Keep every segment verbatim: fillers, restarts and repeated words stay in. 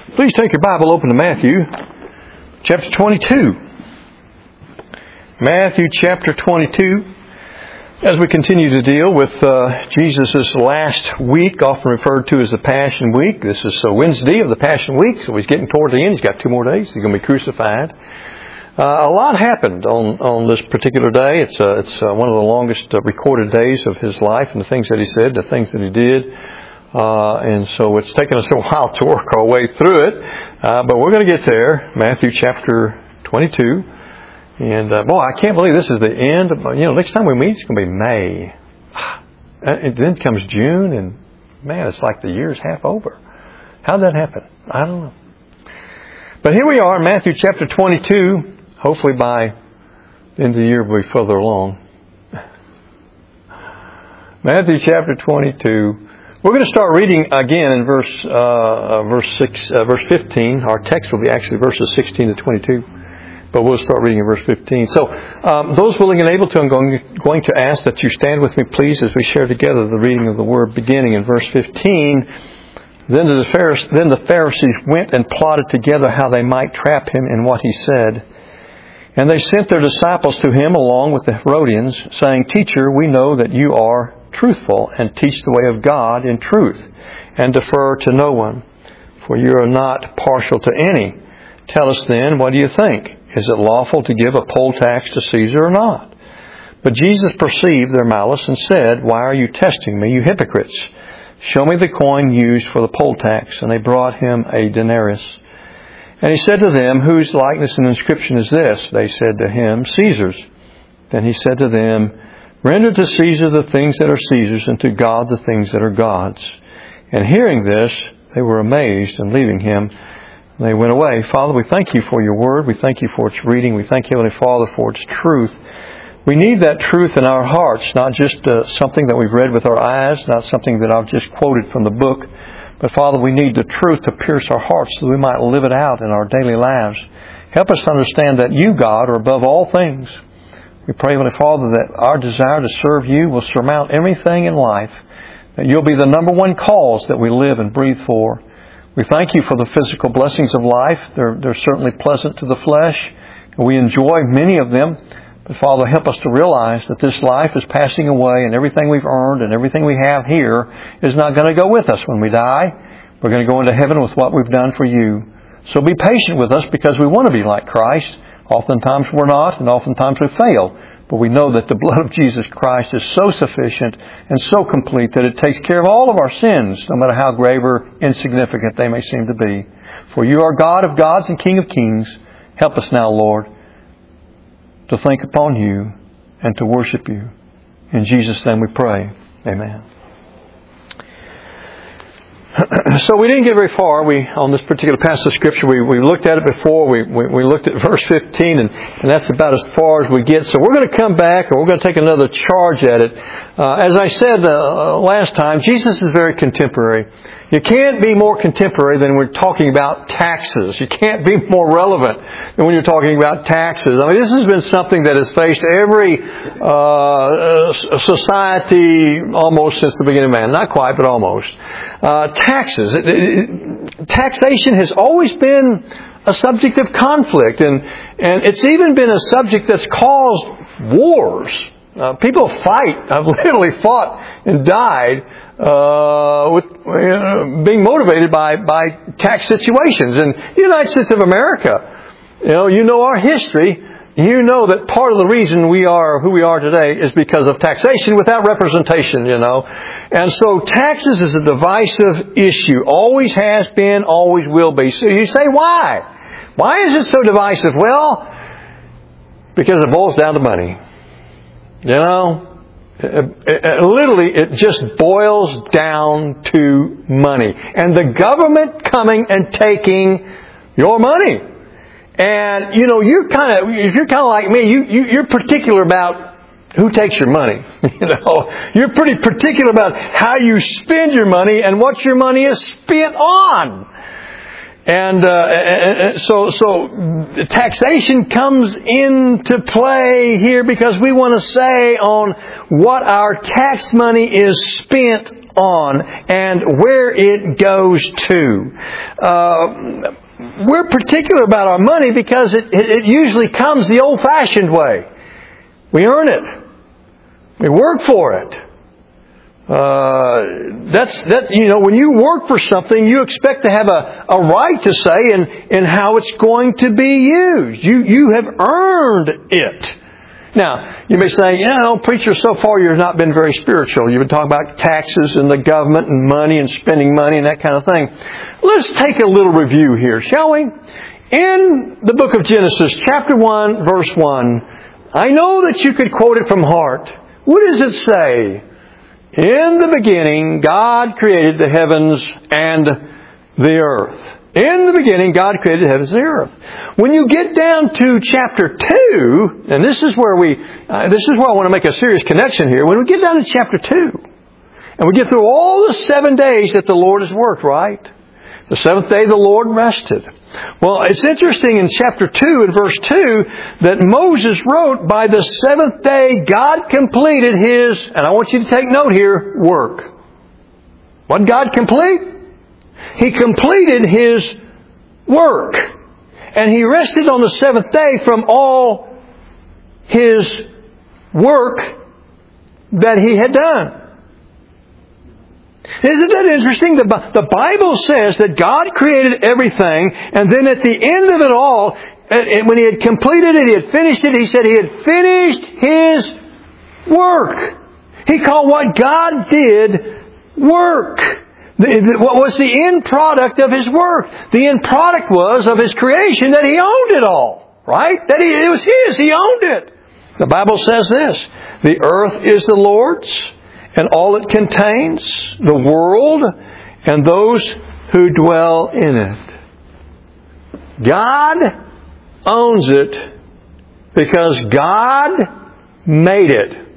Please take your Bible open to Matthew chapter twenty-two. Matthew chapter twenty-two. As we continue to deal with uh, Jesus' last week, often referred to as the Passion Week. This is uh, Wednesday of the Passion Week, so he's getting toward the end. He's got two more days. He's going to be crucified. Uh, a lot happened on, on this particular day. It's uh, it's uh, one of the longest uh, recorded days of his life, and the things that he said, the things that he did. Uh, and so it's taken us a while to work our way through it. Uh, but we're going to get there. Matthew chapter twenty-two. And, uh, boy, I can't believe this is the end of, you know, next time we meet, it's going to be May. And then comes June, and, man, it's like the year's half over. How'd that happen? I don't know. But here we are, Matthew chapter twenty-two. Hopefully by the end of the year we'll be further along. Matthew chapter twenty-two. We're going to start reading again in verse uh, verse six, uh, verse fifteen. Our text will be actually verses sixteen to twenty-two, but we'll start reading in verse fifteen. So, um, those willing and able to, I'm going, going to ask that you stand with me, please, as we share together the reading of the Word, beginning in verse fifteen. Then the Pharisees, then the Pharisees went and plotted together how they might trap him in what he said. And they sent their disciples to him along with the Herodians, saying, "Teacher, we know that you are truthful and teach the way of God in truth, and defer to no one, for you are not partial to any. Tell us then, what do you think? Is it lawful to give a poll tax to Caesar or not?" But Jesus perceived their malice and said, "Why are you testing me, you hypocrites? Show me the coin used for the poll tax." And they brought him a denarius. And he said to them, "Whose likeness and inscription is this?" They said to him, "Caesar's." Then he said to them, "Render to Caesar the things that are Caesar's, and to God the things that are God's." And hearing this, they were amazed, and leaving him, they went away. Father, we thank you for your word. We thank you for its reading. We thank you, Heavenly Father, for its truth. We need that truth in our hearts, not just uh, something that we've read with our eyes, not something that I've just quoted from the book. But Father, we need the truth to pierce our hearts so that we might live it out in our daily lives. Help us to understand that you, God, are above all things. We pray, Heavenly Father, that our desire to serve you will surmount everything in life, that you'll be the number one cause that we live and breathe for. We thank you for the physical blessings of life. They're, they're certainly pleasant to the flesh, and we enjoy many of them. But Father, help us to realize that this life is passing away, and everything we've earned and everything we have here is not going to go with us when we die. We're going to go into heaven with what we've done for you. So be patient with us, because we want to be like Christ. Oftentimes we're not, and oftentimes we fail. But we know that the blood of Jesus Christ is so sufficient and so complete that it takes care of all of our sins, no matter how grave or insignificant they may seem to be. For you are God of gods and King of kings. Help us now, Lord, to think upon you and to worship you. In Jesus' name we pray. Amen. So we didn't get very far. We on this particular passage of Scripture. We, we looked at it before. We, we, we looked at verse fifteen, and, and that's about as far as we get. So we're going to come back, and we're going to take another charge at it. Uh, as I said uh, last time, Jesus is very contemporary. You can't be more contemporary than we're talking about taxes. You can't be more relevant than when you're talking about taxes. I mean, this has been something that has faced every uh, society almost since the beginning of man. Not quite, but almost. Uh, taxes. It, it, taxation has always been a subject of conflict, and, and it's even been a subject that's caused wars. Uh, people fight. I've literally fought and died uh, with uh, being motivated by by tax situations. In the United States of America, you know, you know our history. You know that part of the reason we are who we are today is because of taxation without representation. You know, and so taxes is a divisive issue. Always has been. Always will be. So you say, why? Why is it so divisive? Well, because it boils down to money. You know, it, it, literally it just boils down to money. And the government coming and taking your money. And, you know, you're kind of, if you're kind of like me, you, you, you're particular about who takes your money. You know, you're pretty particular about how you spend your money and what your money is spent on. And uh, so, so taxation comes into play here because we want to say on what our tax money is spent on and where it goes to. Uh, we're particular about our money because it, it, it usually comes the old-fashioned way. We earn it. We work for it. Uh, that's, that, you know, when you work for something, you expect to have a, a right to say in, in how it's going to be used. You, you have earned it. Now, you may say, you know, preacher, so far you've not been very spiritual. You've been talking about taxes and the government and money and spending money and that kind of thing. Let's take a little review here, shall we? In the book of Genesis, chapter one, verse one, I know that you could quote it from heart. What does it say? In the beginning, God created the heavens and the earth. In the beginning, God created the heavens and the earth. When you get down to chapter two, and this is where we, uh, this is where I want to make a serious connection here. When we get down to chapter two, and we get through all the seven days that the Lord has worked, right? The seventh day the Lord rested. Well, it's interesting in chapter two and verse two that Moses wrote, by the seventh day God completed His, and I want you to take note here, work. What did God complete? He completed His work. And He rested on the seventh day from all His work that He had done. Isn't that interesting? The, the Bible says that God created everything, and then at the end of it all, when He had completed it, He had finished it, He said He had finished His work. He called what God did work. What was the end product of His work? The end product was of His creation that He owned it all. Right? That he, it was His. He owned it. The Bible says this, the earth is the Lord's and all it contains, the world and those who dwell in it. God owns it because God made it.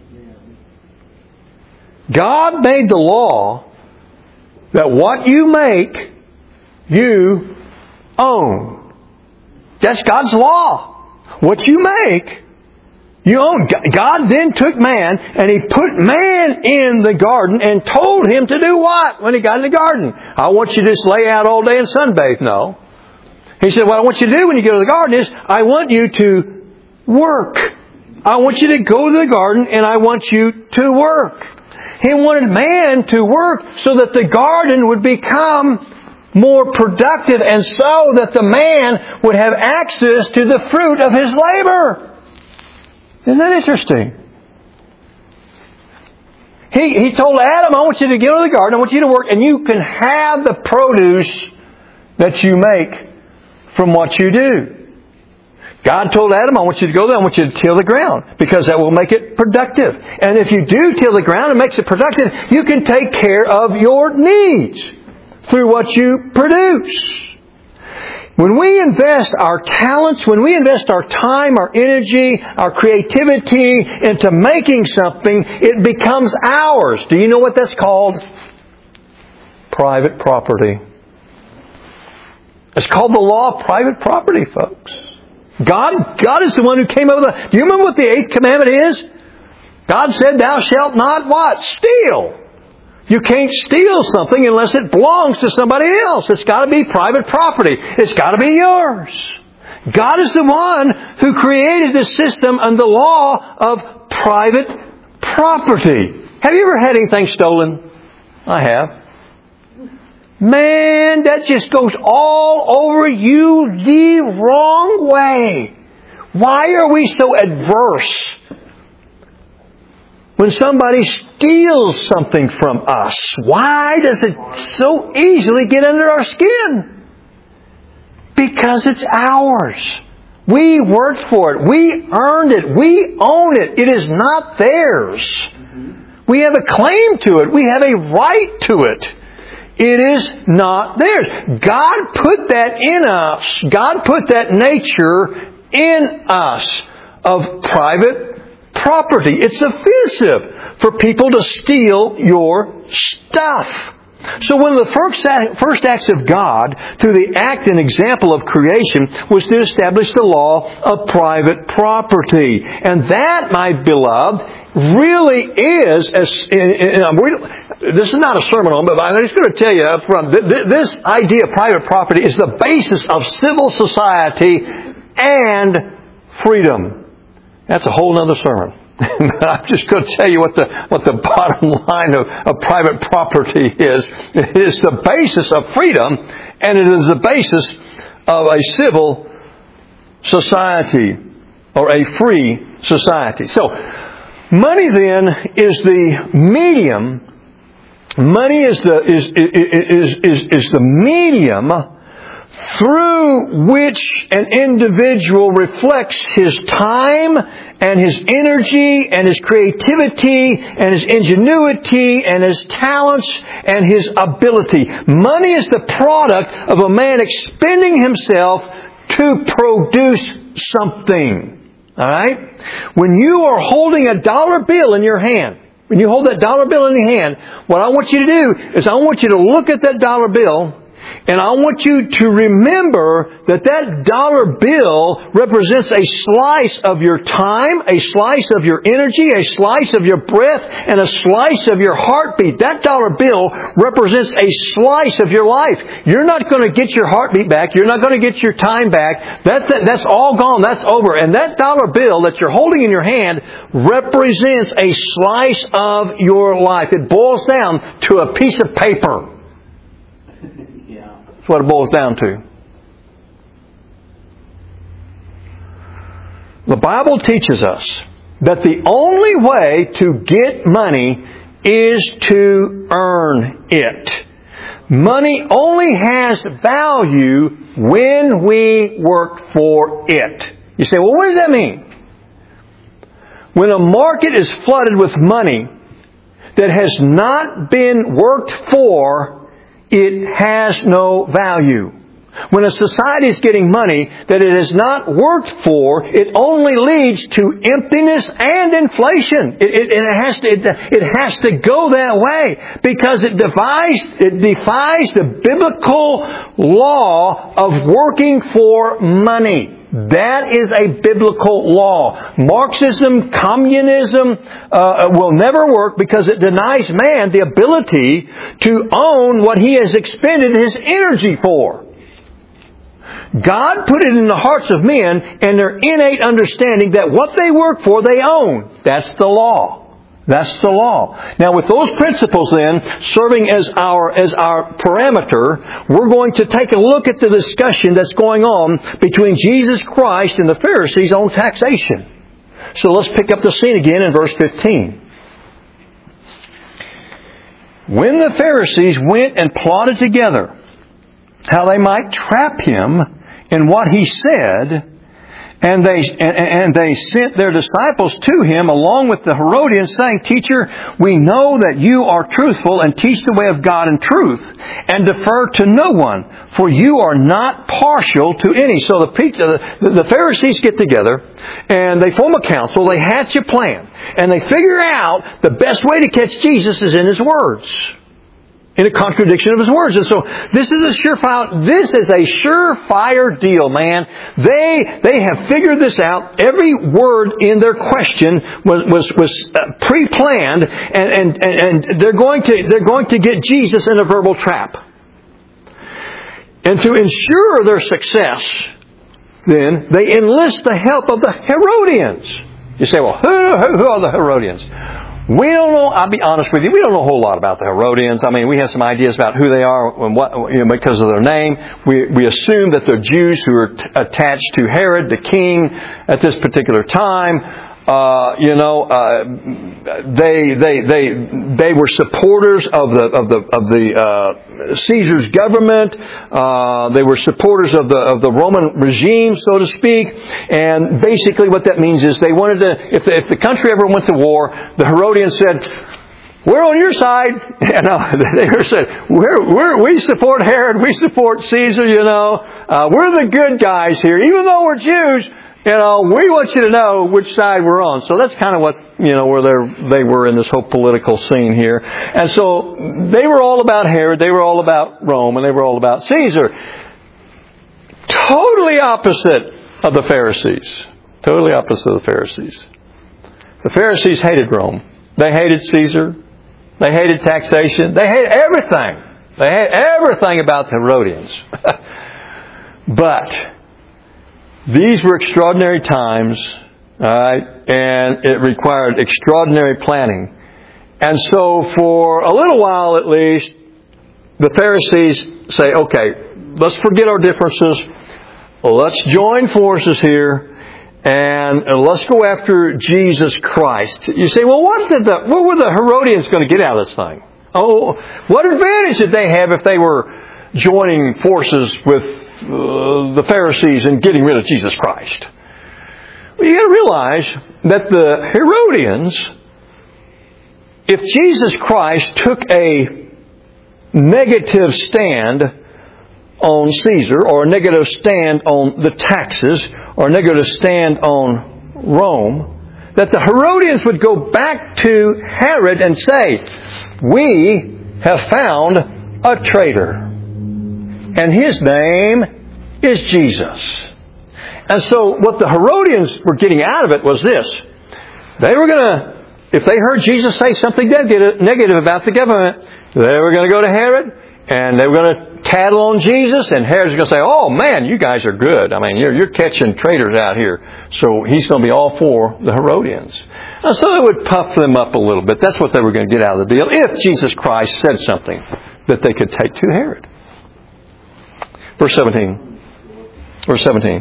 God made the law that what you make, you own. That's God's law. What you make, you own. God then took man and He put man in the garden and told him to do what when he got in the garden? I want you to just lay out all day and sunbathe. No. He said, what I want you to do when you go to the garden is, I want you to work. I want you to go to the garden and I want you to work. He wanted man to work so that the garden would become more productive and so that the man would have access to the fruit of his labor. Isn't that interesting? He, he told Adam, I want you to go to the garden, I want you to work, and you can have the produce that you make from what you do. God told Adam, I want you to go there, I want you to till the ground, because that will make it productive. And if you do till the ground and makes it productive, you can take care of your needs through what you produce. When we invest our talents, when we invest our time, our energy, our creativity into making something, it becomes ours. Do you know what that's called? Private property. It's called the law of private property, folks. God, God is the one who came up with the... Do you remember what the eighth commandment is? God said, thou shalt not what? Steal. You can't steal something unless it belongs to somebody else. It's got to be private property. It's got to be yours. God is the one who created the system and the law of private property. Have you ever had anything stolen? I have. Man, that just goes all over you the wrong way. Why are we so adverse when somebody steals something from us? Why does it so easily get under our skin? Because it's ours. We worked for it. We earned it. We own it. It is not theirs. We have a claim to it. We have a right to it. It is not theirs. God put that in us. God put that nature in us of private property. It's offensive for people to steal your stuff. So one of the first, first acts of God, through the act and example of creation, was to establish the law of private property. And that, my beloved, really is, as, and I'm, this is not a sermon on, but I'm just going to tell you up front, this idea of private property is the basis of civil society and freedom. That's a whole other sermon. I'm just going to tell you what the what the bottom line of, of private property is. It is the basis of freedom, and it is the basis of a civil society or a free society. So, money then is the medium. Money is the is is is, is the medium through which an individual reflects his time and his energy and his creativity and his ingenuity and his talents and his ability. Money is the product of a man expending himself to produce something. All right? When you are holding a dollar bill in your hand, when you hold that dollar bill in your hand, what I want you to do is I want you to look at that dollar bill, and I want you to remember that that dollar bill represents a slice of your time, a slice of your energy, a slice of your breath, and a slice of your heartbeat. That dollar bill represents a slice of your life. You're not going to get your heartbeat back. You're not going to get your time back. That's, that's all gone. That's over. And that dollar bill that you're holding in your hand represents a slice of your life. It boils down to a piece of paper. That's what it boils down to. The Bible teaches us that the only way to get money is to earn it. Money only has value when we work for it. You say, well, what does that mean? When a market is flooded with money that has not been worked for, it has no value. When a society is getting money that it has not worked for, it only leads to emptiness and inflation. It, it, it, has to, it, it has to go that way because it defies, it defies the biblical law of working for money. That is a biblical law. Marxism, communism uh, will never work because it denies man the ability to own what he has expended his energy for. God put it in the hearts of men and their innate understanding that what they work for, they own. That's the law. That's the law. Now, with those principles then serving as our as our parameter, we're going to take a look at the discussion that's going on between Jesus Christ and the Pharisees on taxation. So let's pick up the scene again in verse fifteen. When the Pharisees went and plotted together how they might trap Him in what He said, And they and, and they sent their disciples to Him along with the Herodians, saying, Teacher, we know that you are truthful and teach the way of God in truth, and defer to no one, for you are not partial to any. So the, the Pharisees get together, and they form a council, they hatch a plan, and they figure out the best way to catch Jesus is in His words. In a contradiction of His words. And so this is a surefire, this is a surefire deal, man. They, they have figured this out. Every word in their question was, was, was pre-planned, and, and, and they're going to, they're going to get Jesus in a verbal trap. And to ensure their success, then, they enlist the help of the Herodians. You say, well, who, who, who are the Herodians? We don't know, I'll be honest with you, we don't know a whole lot about the Herodians. I mean, we have some ideas about who they are and what, you know, because of their name. We, we assume that they're Jews who are t- attached to Herod, the king, at this particular time. Uh, you know, uh, they, they, they, they were supporters of the, of the, of the, uh, Caesar's government. Uh, they were supporters of the, of the Roman regime, so to speak. And basically what that means is they wanted to, if the, if the country ever went to war, the Herodians said, we're on your side. You know, they said, we're, we're, we support Herod, we support Caesar, you know, uh, we're the good guys here. Even though we're Jews, You know, we want you to know which side we're on. So that's kind of what, you know, where they were in this whole political scene here. And so they were all about Herod, they were all about Rome, and they were all about Caesar. Totally opposite of the Pharisees. Totally opposite of the Pharisees. The Pharisees hated Rome. They hated Caesar. They hated taxation. They hated everything. They hated everything about the Herodians. But these were extraordinary times, all right, and it required extraordinary planning. And so for a little while at least, the Pharisees say, okay, let's forget our differences. Let's join forces here. And let's go after Jesus Christ. You say, well, what did the, what were the Herodians going to get out of this thing? Oh, what advantage did they have if they were joining forces with uh, the Pharisees and getting rid of Jesus Christ? Well, you got to realize that the Herodians, if Jesus Christ took a negative stand on Caesar, or a negative stand on the taxes, or a negative stand on Rome, that the Herodians would go back to Herod and say, we have found a traitor, and his name is Jesus. And so what the Herodians were getting out of it was this. They were going to, if they heard Jesus say something negative about the government, they were going to go to Herod, and they were going to tattle on Jesus, and Herod's going to say, oh man, you guys are good. I mean, you're, you're catching traitors out here. So he's going to be all for the Herodians. And so they would puff them up a little bit. That's what they were going to get out of the deal if Jesus Christ said something that they could take to Herod. Verse seventeen. Verse seventeen.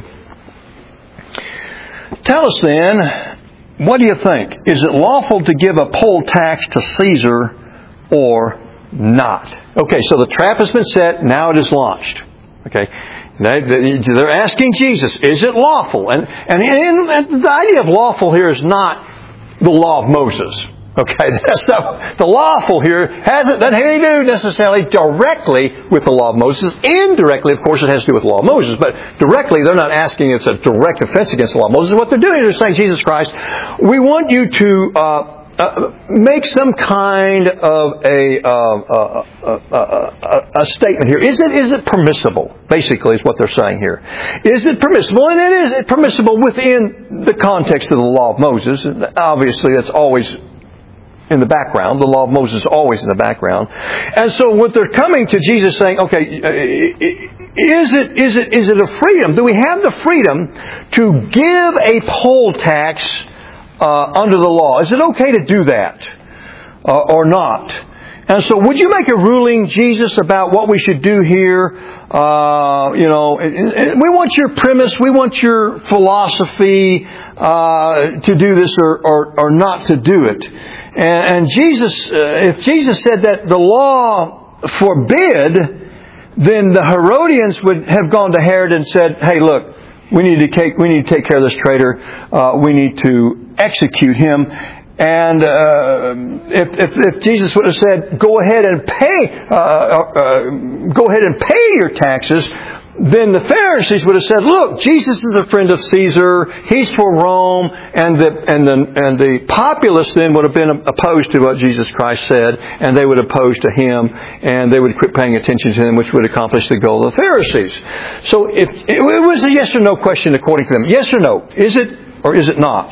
Tell us then, what do you think? Is it lawful to give a poll tax to Caesar or not? Okay, so the trap has been set. Now it is launched. Okay, they're asking Jesus, is it lawful? And, and, and the idea of lawful here is not the law of Moses. Okay, that's not, the lawful here hasn't doesn't have anything to do necessarily directly with the law of Moses. Indirectly, of course, it has to do with the law of Moses. But directly, they're not asking it's a direct offense against the law of Moses. What they're doing is saying, Jesus Christ, we want you to uh, Uh, make some kind of a, uh, uh, uh, uh, a statement here. Is it is it permissible? Basically, is what they're saying here. Is it permissible? And it is permissible within the context of the law of Moses. Obviously, that's always in the background. The law of Moses is always in the background. And so, what they're coming to Jesus saying, okay, is it is it is it a freedom? Do we have the freedom to give a poll tax Uh, under the law? Is it okay to do that uh, or not? And so would you make a ruling, Jesus, about what we should do here? Uh, you know, we want your premise, we want your philosophy uh, to do this or, or, or not to do it. And, and Jesus, uh, if Jesus said that the law forbid, then the Herodians would have gone to Herod and said, hey, look, We need to take. We need to take care of this traitor. Uh, we need to execute him. And uh, if, if, if Jesus would have said, "Go ahead and pay, uh, uh, go ahead and pay your taxes," then the Pharisees would have said, "Look, Jesus is a friend of Caesar. He's for Rome," and the and the and the populace then would have been opposed to what Jesus Christ said, and they would oppose to him, and they would quit paying attention to him, which would accomplish the goal of the Pharisees. So, if it was a yes or no question according to them, yes or no, is it or is it not?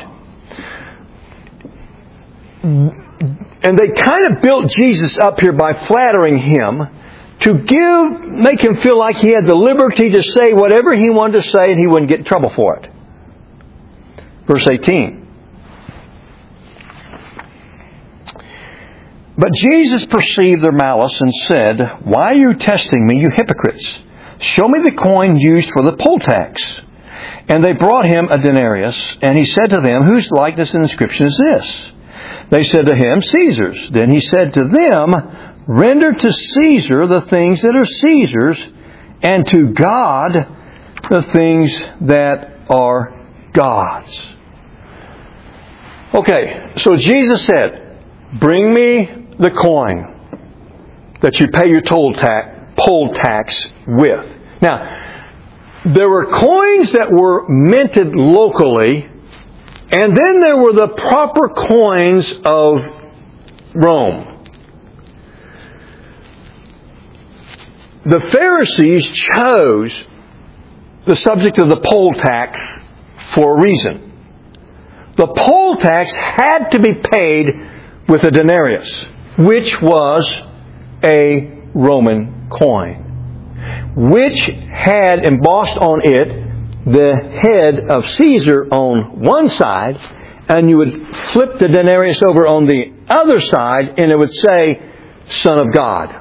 And they kind of built Jesus up here by flattering him, to give, make him feel like he had the liberty to say whatever he wanted to say and he wouldn't get in trouble for it. Verse eighteen. But Jesus perceived their malice and said, "Why are you testing me, you hypocrites? Show me the coin used for the poll tax." And they brought him a denarius, and he said to them, "Whose likeness and inscription is this?" They said to him, "Caesar's." Then he said to them, "Render to Caesar the things that are Caesar's, and to God the things that are God's." Okay, so Jesus said, "Bring me the coin that you pay your toll tax, poll tax with." Now, there were coins that were minted locally, and then there were the proper coins of Rome. The Pharisees chose the subject of the poll tax for a reason. The poll tax had to be paid with a denarius, which was a Roman coin, which had embossed on it the head of Caesar on one side, and you would flip the denarius over on the other side, and it would say, Son of God.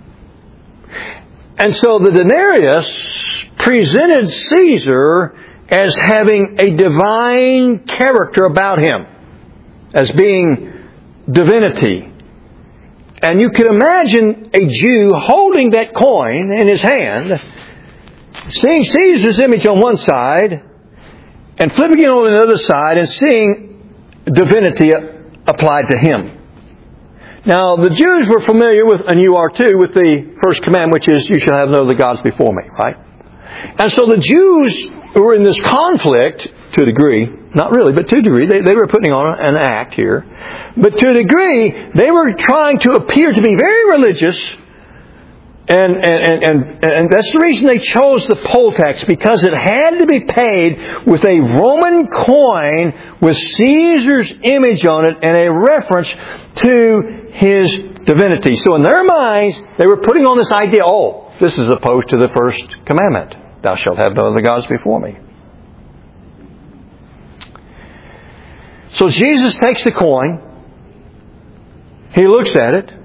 And so the denarius presented Caesar as having a divine character about him, as being divinity. And you can imagine a Jew holding that coin in his hand, seeing Caesar's image on one side, and flipping it on the other side, and seeing divinity applied to him. Now, the Jews were familiar with, and you are too, with the first commandment, which is, you shall have no other gods before me, right? And so the Jews were in this conflict, to a degree, not really, but to a degree, they, they were putting on an act here. But to a degree, they were trying to appear to be very religious, and, and, and, and that's the reason they chose the poll tax, because it had to be paid with a Roman coin with Caesar's image on it and a reference to his divinity. So in their minds, they were putting on this idea, oh, this is opposed to the first commandment. Thou shalt have no other gods before me. So Jesus takes the coin. He looks at it.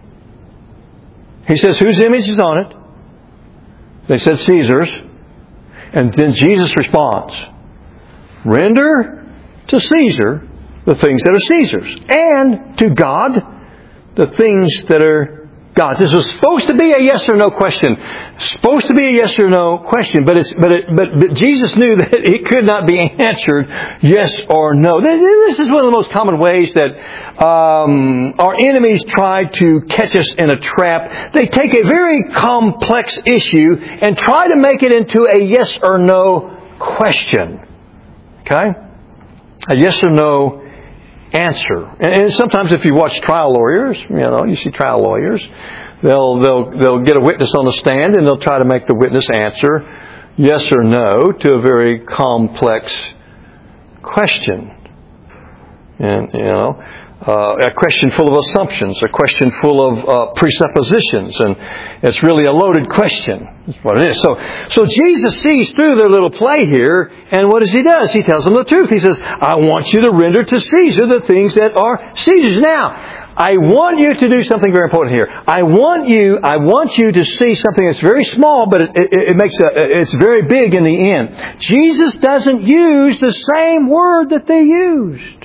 He says, whose image is on it? They said Caesar's. And then Jesus responds, render to Caesar the things that are Caesar's, and to God the things that are God's. This was supposed to be a yes or no question. Supposed to be a yes or no question, but it's, but, it, but, but Jesus knew that it could not be answered yes or no. This is one of the most common ways that um, our enemies try to catch us in a trap. They take a very complex issue and try to make it into a yes or no question. Okay? A yes or no answer. And sometimes if you watch trial lawyers, you know, you see trial lawyers, they'll they'll they'll get a witness on the stand and they'll try to make the witness answer yes or no to a very complex question. And you know, uh, a question full of assumptions, a question full of uh, presuppositions, and it's really a loaded question. That's what it is. So, so Jesus sees through their little play here, and what does He does? He tells them the truth. He says, I want you to render to Caesar the things that are Caesar's. Now, I want you to do something very important here. I want you, I want you to see something that's very small, but it, it, it makes a, it's very big in the end. Jesus doesn't use the same word that they used.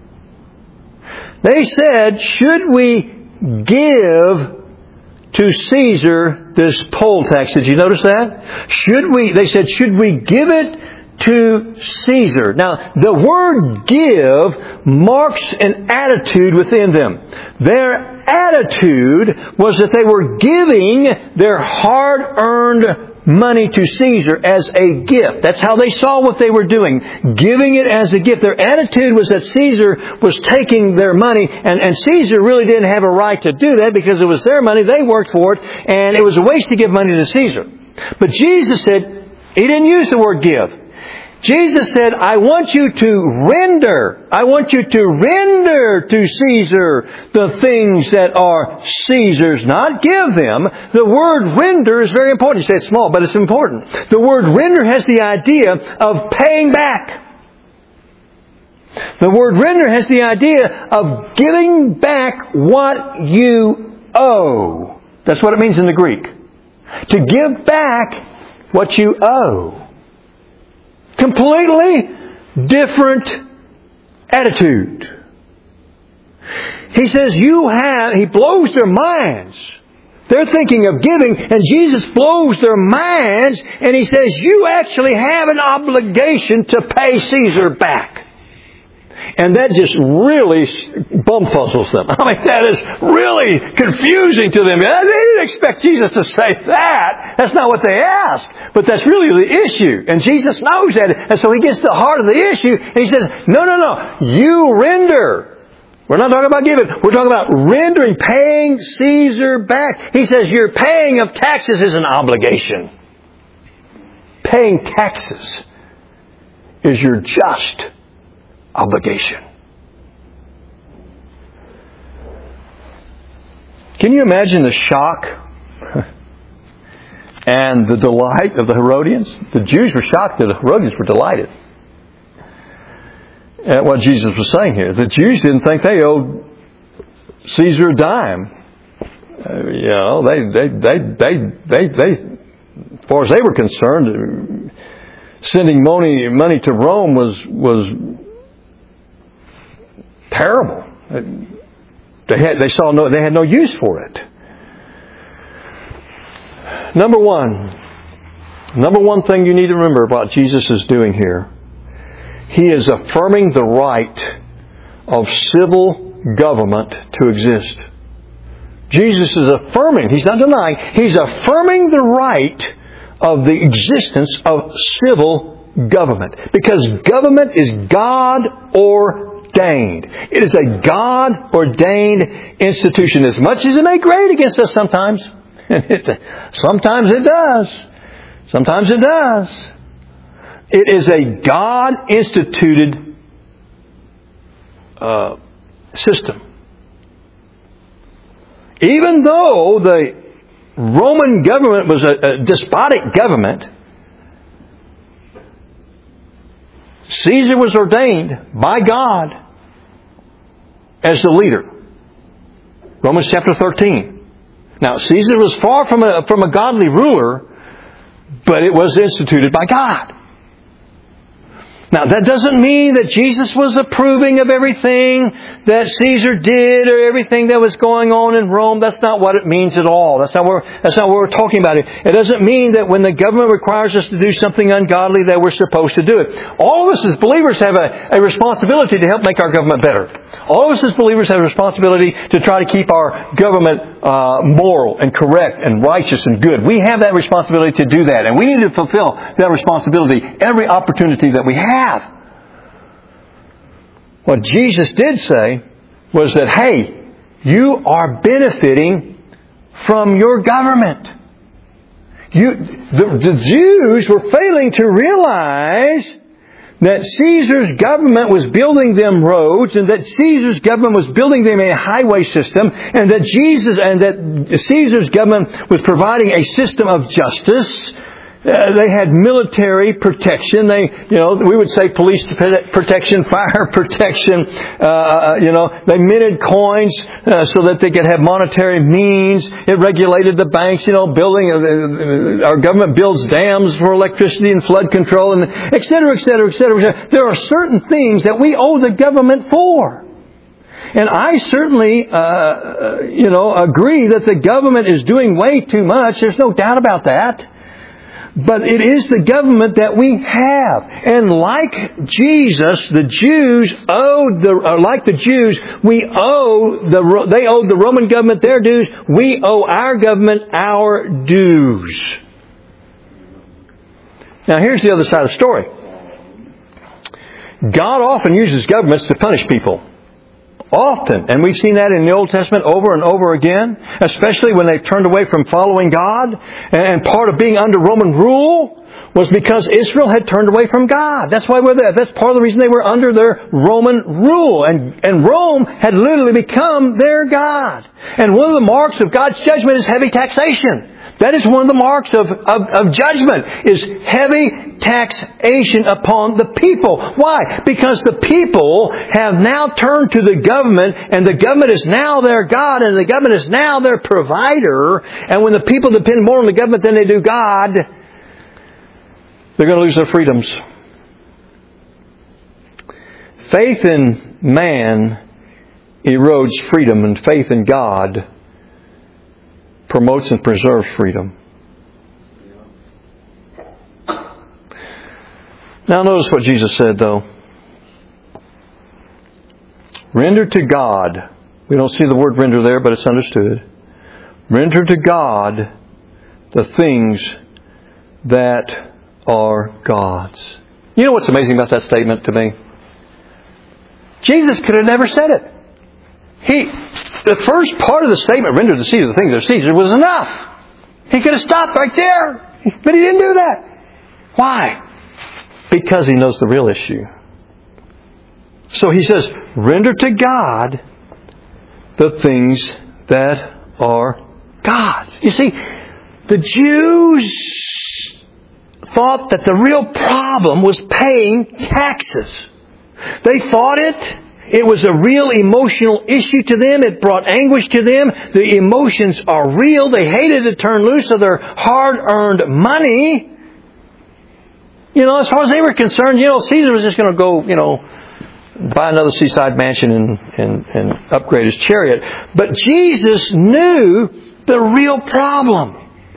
They said, should we give to Caesar this poll tax? Did you notice that? Should we, they said, should we give it to Caesar? Now, the word give marks an attitude within them. Their attitude was that they were giving their hard-earned money to Caesar as a gift. That's how they saw what they were doing, giving it as a gift. Their attitude was that Caesar was taking their money, and, and Caesar really didn't have a right to do that because it was their money, they worked for it, and it was a waste to give money to Caesar. But Jesus said, He didn't use the word give. Jesus said, I want you to render, I want you to render to Caesar the things that are Caesar's, not give them. The word render is very important. You say it's small, but it's important. The word render has the idea of paying back. The word render has the idea of giving back what you owe. That's what it means in the Greek. To give back what you owe. Completely different attitude. He says you have, He blows their minds. They're thinking of giving, and Jesus blows their minds, and He says you actually have an obligation to pay Caesar back. And that just really bumfuzzles them. I mean, that is really confusing to them. They didn't expect Jesus to say that. That's not what they asked. But that's really the issue. And Jesus knows that. And so He gets to the heart of the issue. And He says, no, no, no. You render. We're not talking about giving. We're talking about rendering, paying Caesar back. He says your paying of taxes is an obligation. Paying taxes is your just obligation. Can you imagine the shock and the delight of the Herodians? The Jews were shocked, the Herodians were delighted at what Jesus was saying here. The Jews didn't think they owed Caesar a dime. Uh, you know, they, they, they, they, they, they, as far as they were concerned, sending money, money to Rome was, was terrible. They had, they saw no, they had no use for it. Number one, number one thing you need to remember about Jesus is doing here. He is affirming the right of civil government to exist. Jesus is affirming, He's not denying, He's affirming the right of the existence of civil government. Because government is God-ordained. It is a God-ordained institution. As much as it may grate against us sometimes. Sometimes it does. Sometimes it does. It is a God-instituted uh, system. Even though the Roman government was a, a despotic government, Caesar was ordained by God as the leader. Romans chapter thirteen. Now, Caesar was far from a, from a godly ruler, but it was instituted by God. Now, that doesn't mean that Jesus was approving of everything that Caesar did or everything that was going on in Rome. That's not what it means at all. That's not what we're, that's not what we're talking about. It, it doesn't mean that when the government requires us to do something ungodly that we're supposed to do it. All of us as believers have a, a responsibility to help make our government better. All of us as believers have a responsibility to try to keep our government uh, moral and correct and righteous and good. We have that responsibility to do that. And we need to fulfill that responsibility every opportunity that we have. What Jesus did say was that, hey, you are benefiting from your government. You, the, the Jews were failing to realize that Caesar's government was building them roads, and that Caesar's government was building them a highway system, and that Jesus and that Caesar's government was providing a system of justice. Uh, they had military protection. They, you know, we would say police protection, fire protection. Uh, you know, they minted coins uh, so that they could have monetary means. It regulated the banks. You know, building. Uh, our government builds dams for electricity and flood control, and et cetera, et cetera, et cetera. There are certain things that we owe the government for. And I certainly, uh, you know, agree that the government is doing way too much. There's no doubt about that. But it is the government that we have. And like Jesus, the Jews owed the, or like the Jews, we owe the, they owed the Roman government their dues. We owe our government our dues. Now here's the other side of the story. God often uses governments to punish people. Often. And we've seen that in the Old Testament over and over again. Especially when they've turned away from following God. And part of being under Roman rule was because Israel had turned away from God. That's why we're there. That's part of the reason they were under their Roman rule. And, and Rome had literally become their God. And one of the marks of God's judgment is heavy taxation. That is one of the marks of, of, of judgment, is heavy taxation upon the people. Why? Because the people have now turned to the government, and the government is now their God, and the government is now their provider. And when the people depend more on the government than they do God, they're going to lose their freedoms. Faith in man erodes freedom, and faith in God promotes and preserves freedom. Now notice what Jesus said, though. Render to God. We don't see the word render there, but it's understood. Render to God the things that are God's. You know what's amazing about that statement to me? Jesus could have never said it. He, the first part of the statement, render to Caesar the things that are Caesar, was enough. He could have stopped right there. But He didn't do that. Why? Because He knows the real issue. So He says, render to God the things that are God's. You see, the Jews thought that the real problem was paying taxes. They thought it. It was a real emotional issue to them. It brought anguish to them. The emotions are real. They hated to turn loose of their hard-earned money. You know, as far as they were concerned, you know, Caesar was just going to go, you know, buy another seaside mansion and, and, and upgrade his chariot. But Jesus knew the real problem.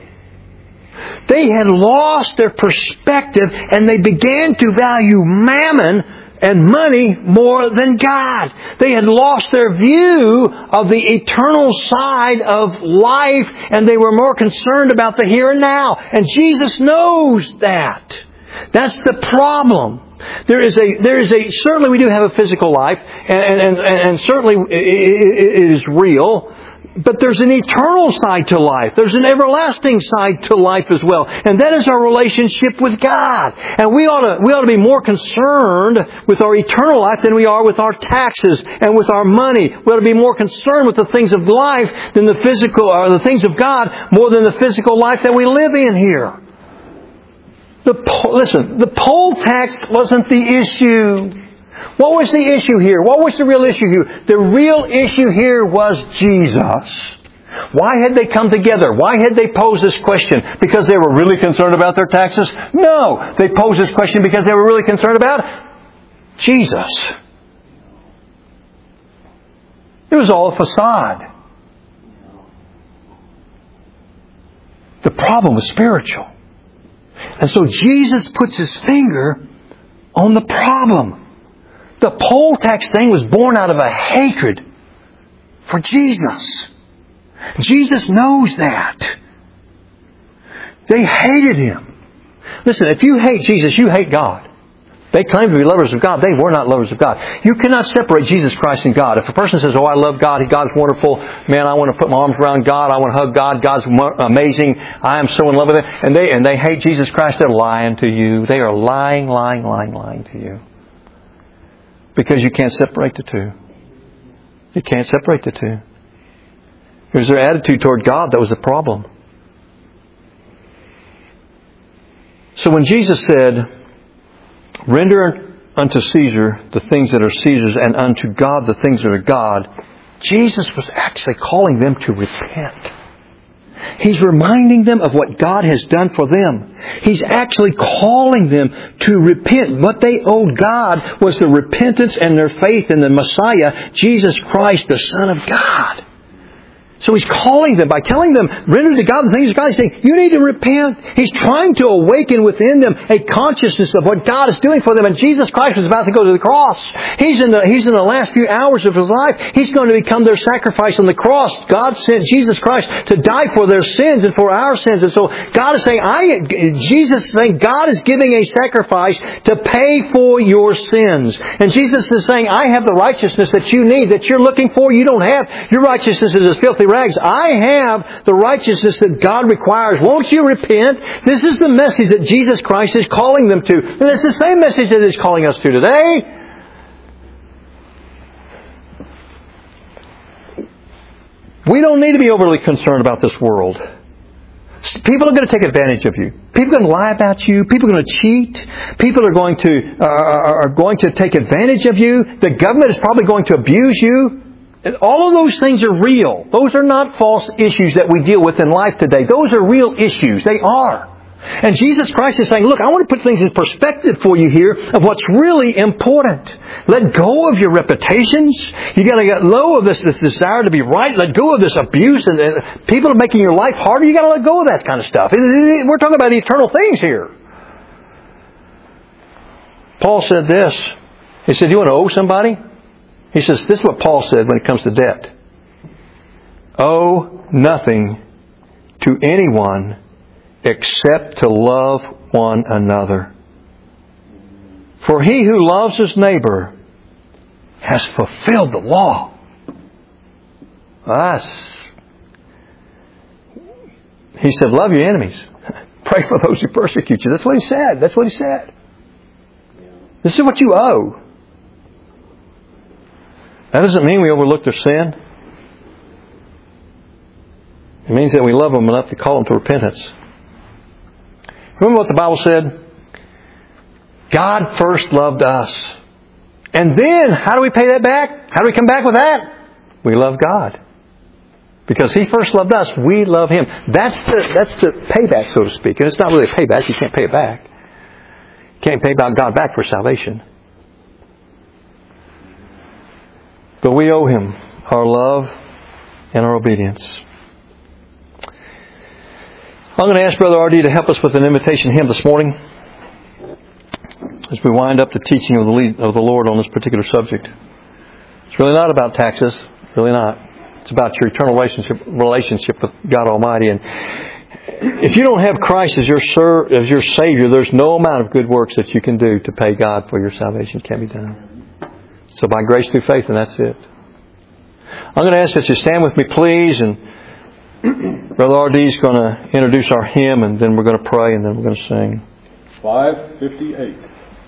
They had lost their perspective and they began to value mammon and money more than God. They had lost their view of the eternal side of life and they were more concerned about the here and now. And Jesus knows that. That's the problem. There is a, there is a, certainly we do have a physical life and, and, and, and certainly it is real. But there's an eternal side to life. There's an everlasting side to life as well. And that is our relationship with God. And we ought to, we ought to be more concerned with our eternal life than we are with our taxes and with our money. We ought to be more concerned with the things of life than the physical, or the things of God more than the physical life that we live in here. The, listen, the poll tax wasn't the issue. What was the issue here? What was the real issue here? The real issue here was Jesus. Why had they come together? Why had they posed this question? Because they were really concerned about their taxes? No. They posed this question because they were really concerned about Jesus. It was all a facade. The problem was spiritual. And so Jesus puts His finger on the problem. The poll tax thing was born out of a hatred for Jesus. Jesus knows that. They hated Him. Listen, if you hate Jesus, you hate God. They claim to be lovers of God. They were not lovers of God. You cannot separate Jesus Christ and God. If a person says, oh, I love God, God's wonderful, man, I want to put my arms around God, I want to hug God, God's amazing, I am so in love with Him, and they, and they hate Jesus Christ, they're lying to you. They are lying, lying, lying, lying to you. Because you can't separate the two. You can't separate the two. It was their attitude toward God that was the problem. So when Jesus said, render unto Caesar the things that are Caesar's and unto God the things that are God, Jesus was actually calling them to repent. He's reminding them of what God has done for them. He's actually calling them to repent. What they owed God was the repentance and their faith in the Messiah, Jesus Christ, the Son of God. So He's calling them by telling them, render to God the things of God. He's saying, you need to repent. He's trying to awaken within them a consciousness of what God is doing for them. And Jesus Christ was about to go to the cross. He's in the, he's in the last few hours of His life. He's going to become their sacrifice on the cross. God sent Jesus Christ to die for their sins and for our sins. And so God is saying, I, Jesus is saying, God is giving a sacrifice to pay for your sins. And Jesus is saying, I have the righteousness that you need, that you're looking for, you don't have. Your righteousness is as filthy rags. I have the righteousness that God requires. Won't you repent? This is the message that Jesus Christ is calling them to. And it's the same message that He's calling us to today. We don't need to be overly concerned about this world. People are going to take advantage of you. People are going to lie about you. People are going to cheat. People are going to uh, are going to take advantage of you. The government is probably going to abuse you. And all of those things are real. Those are not false issues that we deal with in life today. Those are real issues. They are. And Jesus Christ is saying, look, I want to put things in perspective for you here of what's really important. Let go of your reputations. You got to get low of this, this desire to be right. Let go of this abuse. And, and people are making your life harder. You got to let go of that kind of stuff. We're talking about eternal things here. Paul said this. He said, you want to owe somebody? He says, this is what Paul said when it comes to debt. Owe nothing to anyone except to love one another. For he who loves his neighbor has fulfilled the law. Us. He said, love your enemies. Pray for those who persecute you. That's what he said. That's what he said. This is what you owe. That doesn't mean we overlook their sin. It means that we love them enough to call them to repentance. Remember what the Bible said? God first loved us. And then, how do we pay that back? How do we come back with that? We love God. Because He first loved us, we love Him. That's the, that's the payback, so to speak. And it's not really a payback. You can't pay it back. You can't pay God back for salvation. But we owe Him our love and our obedience. I'm going to ask Brother R D to help us with an invitation hymn this morning as we wind up the teaching of the, lead, of the Lord on this particular subject. It's really not about taxes. Really not. It's about your eternal relationship relationship with God Almighty. And if you don't have Christ as your sir, as your Savior, there's no amount of good works that you can do to pay God for your salvation. It can't be done. So by grace through faith, and that's it. I'm going to ask that you stand with me, please, and Brother R D is going to introduce our hymn, and then we're going to pray, and then we're going to sing. five fifty-eight.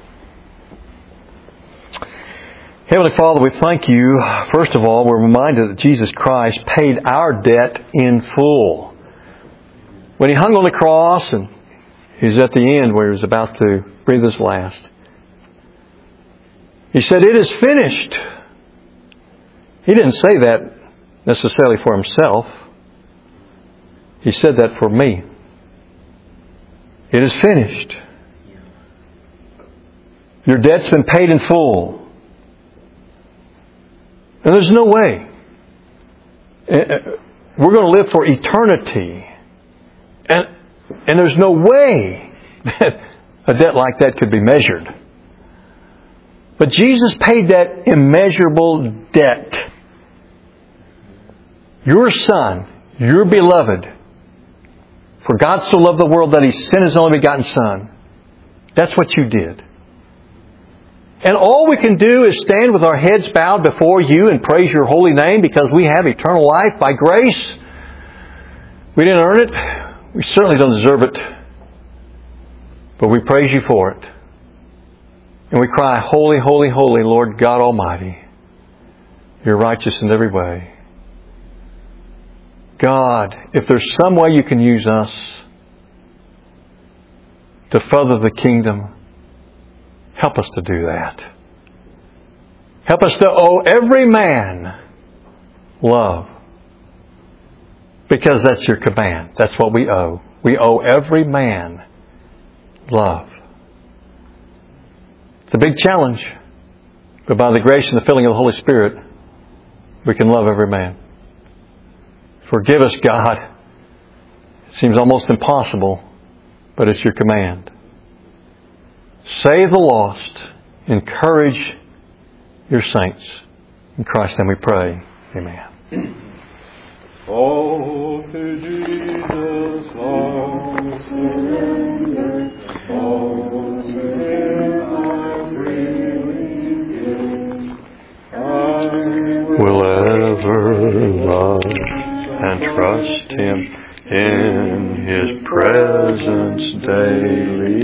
Heavenly Father, we thank You. First of all, we're reminded that Jesus Christ paid our debt in full. When He hung on the cross and He was at the end where He was about to breathe His last, He said, "It is finished." He didn't say that necessarily for Himself. He said that for me. It is finished. Your debt's been paid in full. And there's no way. We're going to live for eternity. And, and there's no way that a debt like that could be measured. But Jesus paid that immeasurable debt. Your Son, your beloved, for God so loved the world that He sent His only begotten Son. That's what You did. And all we can do is stand with our heads bowed before You and praise Your holy name because we have eternal life by grace. We didn't earn it. We certainly don't deserve it. But we praise You for it. And we cry, "Holy, holy, holy, Lord God Almighty. You're righteous in every way." God, if there's some way You can use us to further the kingdom, help us to do that. Help us to owe every man love. Because that's Your command. That's what we owe. We owe every man love. It's a big challenge. But by the grace and the filling of the Holy Spirit, we can love every man. Forgive us, God. It seems almost impossible, but it's Your command. Save the lost. Encourage Your saints. In Christ's name we pray. Amen. Oh, to Jesus I surrender. Oh, to Him I freely give. I Will ever love and trust Him in His presence daily.